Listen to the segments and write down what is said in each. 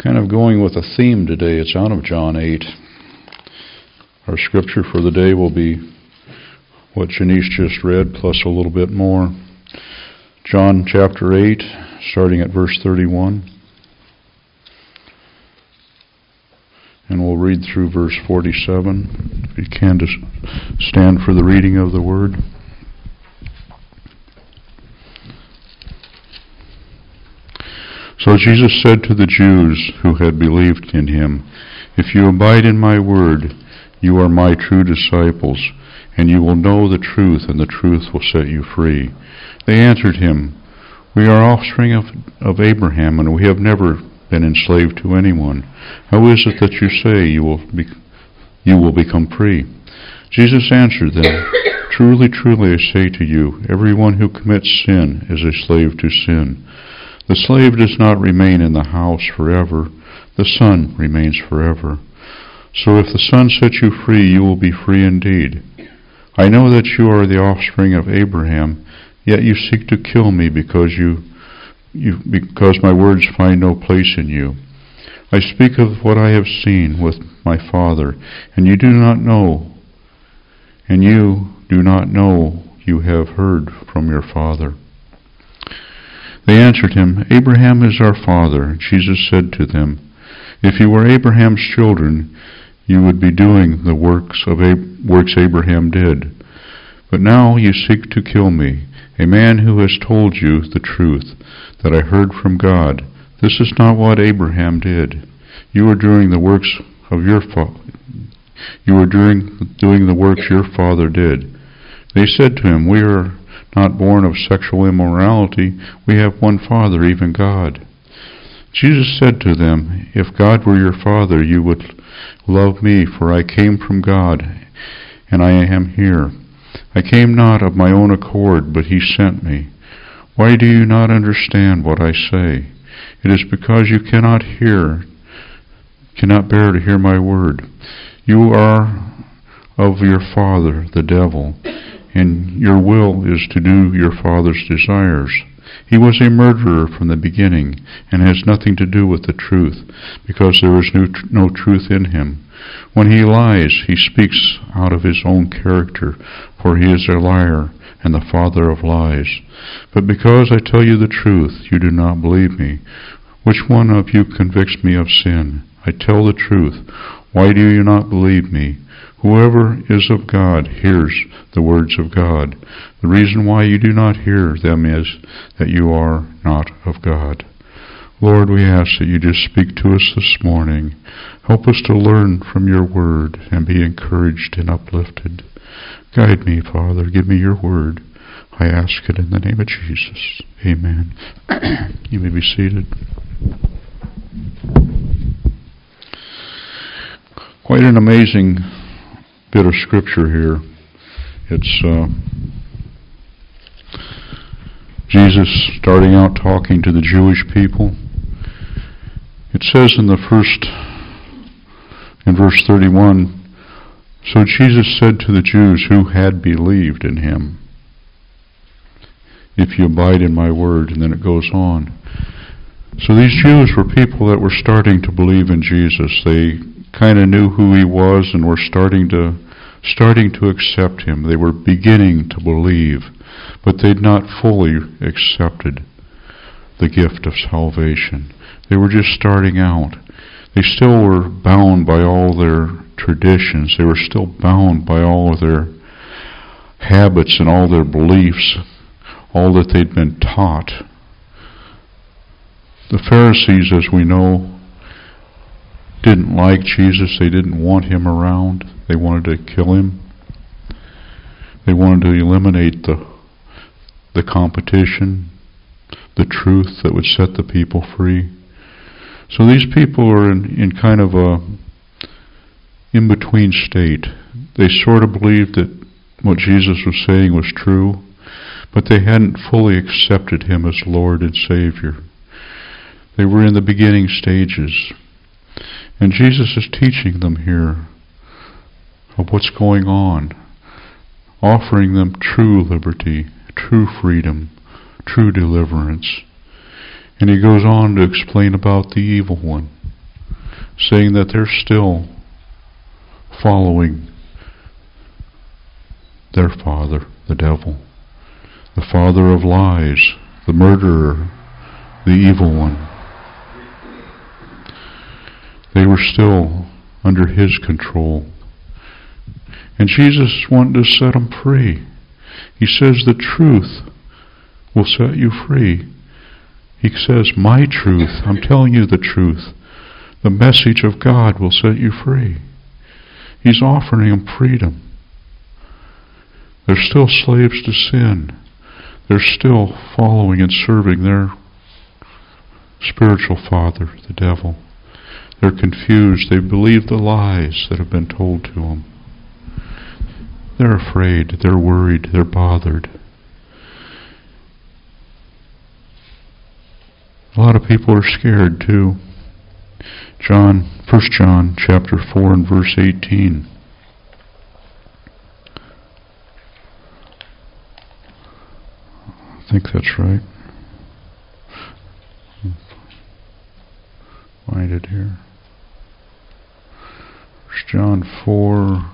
Kind of going with a theme today. It's out of John 8. Our scripture for the day will be what Janice just read, plus a little bit more. John chapter 8, starting at verse 31. And we'll read through verse 47. If you can, just stand for the reading of the word. So Jesus said to the Jews who had believed in him, "If you abide in my word, you are my true disciples, and you will know the truth, and the truth will set you free." They answered him, "We are offspring of Abraham, and we have never been enslaved to anyone. How is it that you say you will become free?" Jesus answered them, "Truly, truly, I say to you, everyone who commits sin is a slave to sin. The slave does not remain in the house forever. The Son remains forever. So if the Son sets you free, you will be free indeed. I know that you are the offspring of Abraham, yet you seek to kill me because my words find no place in you. I speak of what I have seen with my Father, and you do not know you have heard from your father." They answered him, "Abraham is our father." Jesus said to them, "If you were Abraham's children, you would be doing the works Abraham did. But now you seek to kill me, a man who has told you the truth that I heard from God. This is not what Abraham did. You are doing the works of your doing the works your father did." They said to him, "We are not born of sexual immorality. We have one Father, even God." Jesus said to them, "If God were your Father, you would love me, for I came from God, and I am here. I came not of my own accord, but he sent me. Why do you not understand what I say? It is because you cannot bear to hear my word. You are of your father, the devil, and your will is to do your father's desires. He was a murderer from the beginning, and has nothing to do with the truth, because there is no truth in him. When he lies, he speaks out of his own character, for he is a liar and the father of lies. But because I tell you the truth, you do not believe me. Which one of you convicts me of sin? I tell the truth. Why do you not believe me? Whoever is of God hears the words of God. The reason why you do not hear them is that you are not of God." Lord, we ask that you just speak to us this morning. Help us to learn from your word and be encouraged and uplifted. Guide me, Father. Give me your word. I ask it in the name of Jesus. Amen. You may be seated. Quite an amazing bit of scripture here. It's Jesus starting out talking to the Jewish people. It says in verse 31, "So Jesus said to the Jews who had believed in him, 'If you abide in my word,'" and then it goes on. So these Jews were people that were starting to believe in Jesus. They kind of knew who he was and were starting to accept him. They were beginning to believe, but they'd not fully accepted the gift of salvation. They were just starting out. They still were bound by all their traditions. They were still bound by all of their habits and all their beliefs, all that they'd been taught. The Pharisees, as we know, didn't like Jesus. They didn't want him around. They wanted to kill him. They wanted to eliminate the competition, the truth that would set the people free. So these people are in kind of a in-between state. They sort of believed that what Jesus was saying was true, but they hadn't fully accepted him as Lord and Savior. They were in the beginning stages. And Jesus is teaching them here of what's going on, offering them true liberty, true freedom, true deliverance. And he goes on to explain about the evil one. saying that they're still following their father, the devil, the father of lies, the murderer, the evil one. They were still under his control. And Jesus wanted to set them free. He says the truth will set you free. He says, my truth, I'm telling you the truth. The message of God will set you free. He's offering them freedom. They're still slaves to sin. They're still following and serving their spiritual father, the devil. They're confused. They believe the lies that have been told to them. They're afraid. They're worried. They're bothered. A lot of people are scared too. 1 John chapter 4 and verse 18. I think that's right. Find it here. 1 John 4.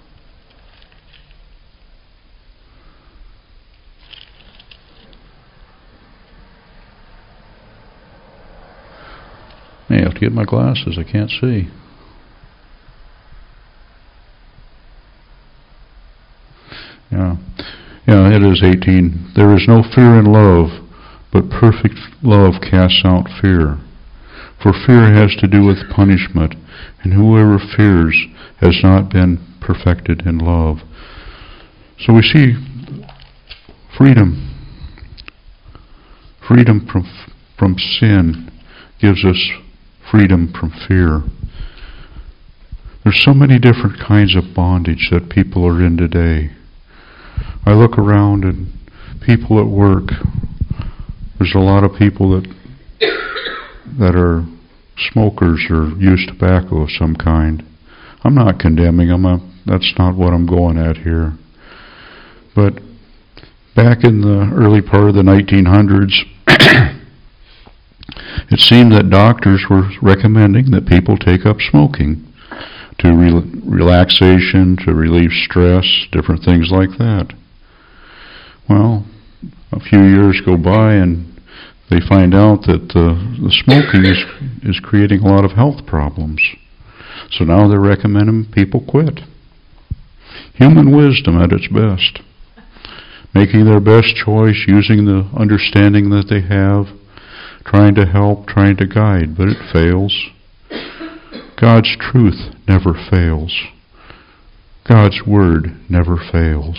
I have to get my glasses. I can't see. Yeah, it is 18. There is no fear in love, but perfect love casts out fear. For fear has to do with punishment, and whoever fears has not been perfected in love. So we see freedom. Freedom from sin gives us freedom from fear. There's so many different kinds of bondage that people are in today. I look around and people at work, there's a lot of people that are smokers or use tobacco of some kind. I'm not condemning them. That's not what I'm going at here. But back in the early part of the 1900s, it seemed that doctors were recommending that people take up smoking to relaxation, to relieve stress, different things like that. Well, a few years go by and they find out that the smoking is creating a lot of health problems. So now they're recommending people quit. Human wisdom at its best. Making their best choice, using the understanding that they have, trying to help, trying to guide, but it fails. God's truth never fails. God's word never fails.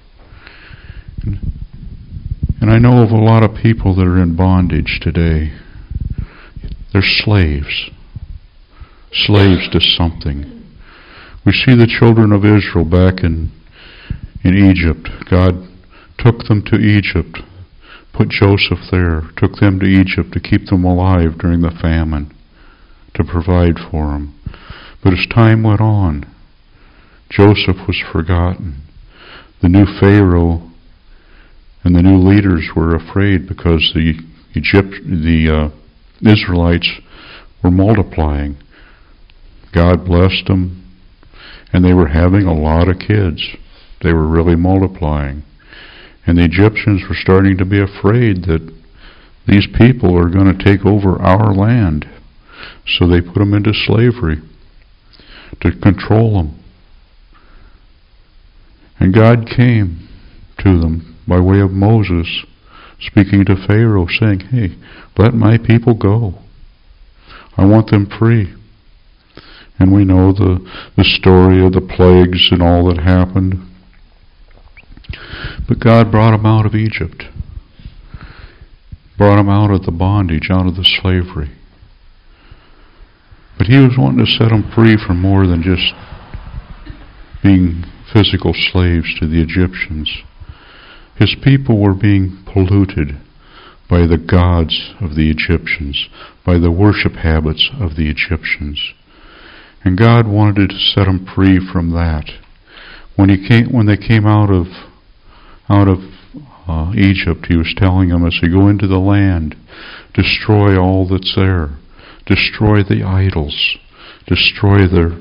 And I know of a lot of people that are in bondage today. They're slaves. Slaves to something. We see the children of Israel back in Egypt. God took them to Egypt, put Joseph there, took them to Egypt to keep them alive during the famine, to provide for them. But as time went on, Joseph was forgotten. The new Pharaoh and the new leaders were afraid because the Israelites were multiplying. God blessed them, and they were having a lot of kids. They were really multiplying. And the Egyptians were starting to be afraid that these people are going to take over our land. So they put them into slavery to control them. And God came to them by way of Moses, speaking to Pharaoh, saying, hey, let my people go. I want them free. And we know the story of the plagues and all that happened. But God brought them out of Egypt. Brought them out of the bondage, out of the slavery. But He was wanting to set them free from more than just being physical slaves to the Egyptians. His people were being polluted by the gods of the Egyptians, by the worship habits of the Egyptians. And God wanted to set them free from that. When they came out of Egypt, He was telling them, as they go into the land, destroy all that's there. Destroy the idols. destroy the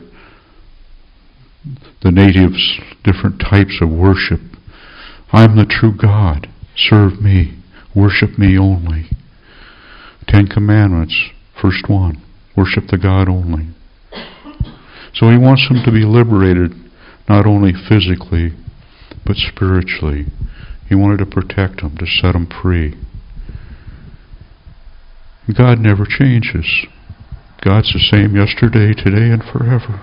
natives' different types of worship. I'm the true God. Serve me. Worship me only. 10 Commandments, first one. Worship the God only. So he wants them to be liberated, not only physically, but spiritually. He wanted to protect them, to set them free. God never changes. God's the same yesterday, today, and forever.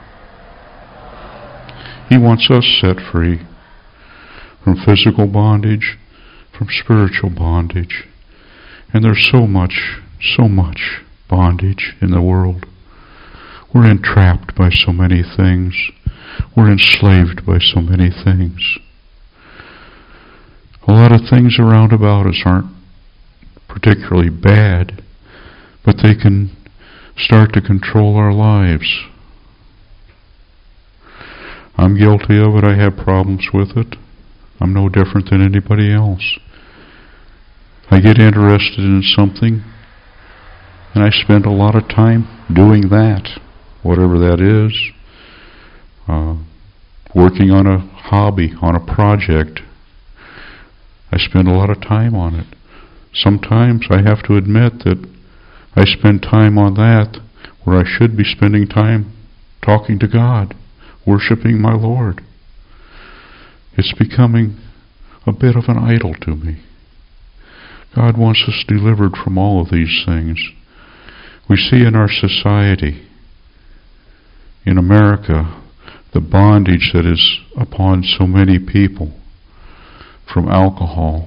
He wants us set free from physical bondage, from spiritual bondage. And there's so much bondage in the world. We're entrapped by so many things. We're enslaved by so many things. A lot of things around about us aren't particularly bad, but they can start to control our lives. I'm guilty of it. I have problems with it. I'm no different than anybody else. I get interested in something, and I spend a lot of time doing that, whatever that is. Working on a hobby, on a project. I spend a lot of time on it. Sometimes I have to admit that I spend time on that where I should be spending time talking to God, worshiping my Lord. It's becoming a bit of an idol to me. God wants us delivered from all of these things. We see in our society, in America, the bondage that is upon so many people from alcohol.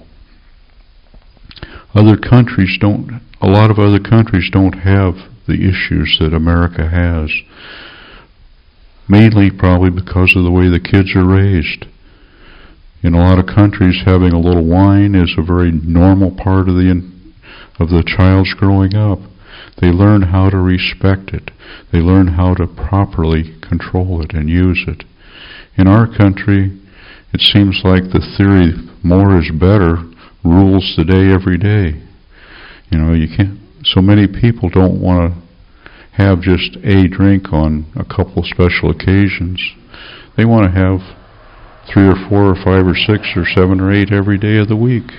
A lot of other countries don't have the issues that America has. Mainly probably because of the way the kids are raised. In a lot of countries, having a little wine is a very normal part of the child's growing up. They learn how to respect it. They learn how to properly control it and use it. In our country, it seems like the theory, more is better, rules the day every day. You can't. So many people don't want to have just a drink on a couple of special occasions. They want to have 3 or 4 or 5 or 6 or 7 or 8 every day of the week.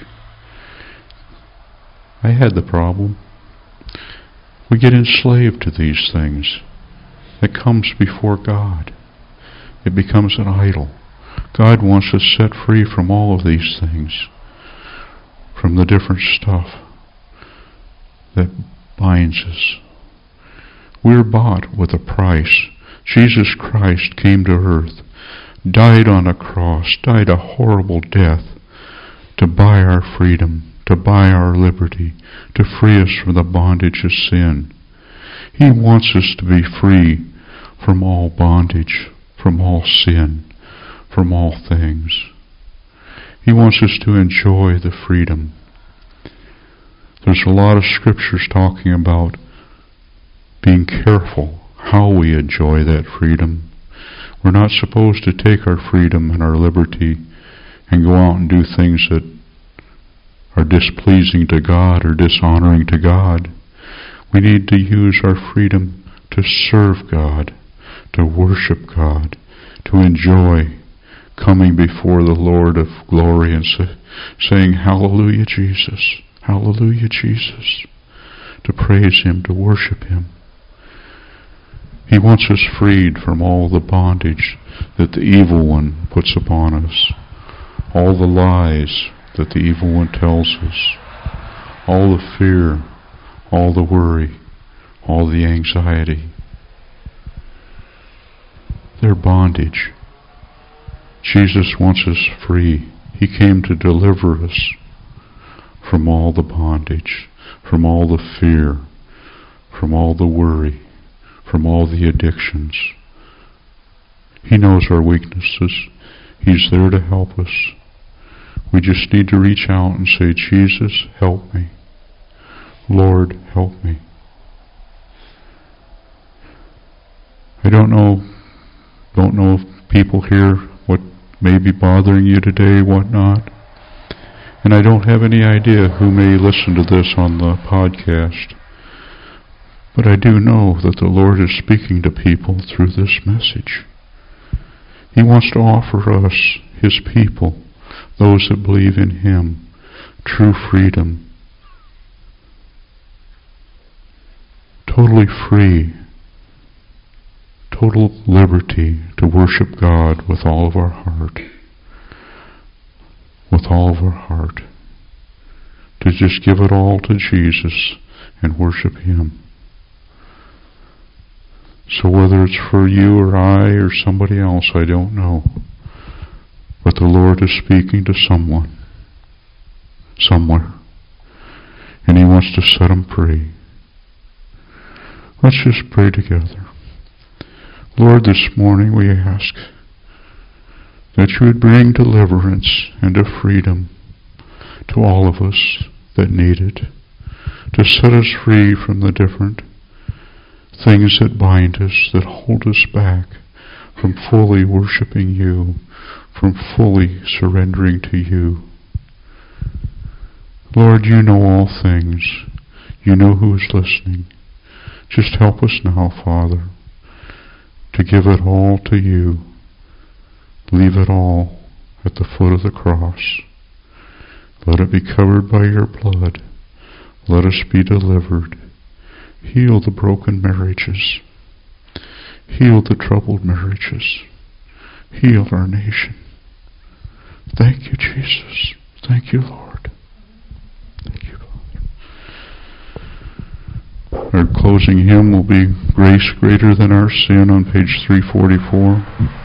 I had the problem. We get enslaved to these things. It comes before God. It becomes an idol. God wants us set free from all of these things, from the different stuff that binds us. We're bought with a price. Jesus Christ came to earth, died on a cross, died a horrible death to buy our freedom, to buy our liberty, to free us from the bondage of sin. He wants us to be free from all bondage, from all sin, from all things. He wants us to enjoy the freedom. There's a lot of scriptures talking about being careful how we enjoy that freedom. We're not supposed to take our freedom and our liberty and go out and do things that are displeasing to God or dishonoring to God. We need to use our freedom to serve God, to worship God, to enjoy coming before the Lord of glory and saying, Hallelujah, Jesus. Hallelujah, Jesus. To praise Him, to worship Him. He wants us freed from all the bondage that the evil one puts upon us, all the lies that the evil one tells us, all the fear, all the worry, all the anxiety. They're bondage. Jesus wants us free. He came to deliver us from all the bondage, from all the fear, from all the worry, from all the addictions. He knows our weaknesses. He's there to help us. We just need to reach out and say, Jesus, help me. Lord, help me. I don't know if people hear what may be bothering you today, what not. And I don't have any idea who may listen to this on the podcast. But I do know that the Lord is speaking to people through this message. He wants to offer us, His people, those that believe in Him, true freedom. Totally free, total liberty to worship God with all of our heart. With all of our heart. To just give it all to Jesus and worship Him. So whether it's for you or I or somebody else, I don't know. But the Lord is speaking to someone, somewhere. And He wants to set them free. Let's just pray together. Lord, this morning we ask that You would bring deliverance and a freedom to all of us that need it, to set us free from the different things that bind us, that hold us back from fully worshiping You, from fully surrendering to You. Lord, You know all things. You know who is listening. Just help us now, Father, to give it all to You. Leave it all at the foot of the cross. Let it be covered by Your blood. Let us be delivered. Heal the broken marriages. Heal the troubled marriages. Heal our nation. Thank You, Jesus. Thank You, Lord. Thank You, Father. Our closing hymn will be Grace Greater Than Our Sin on page 344.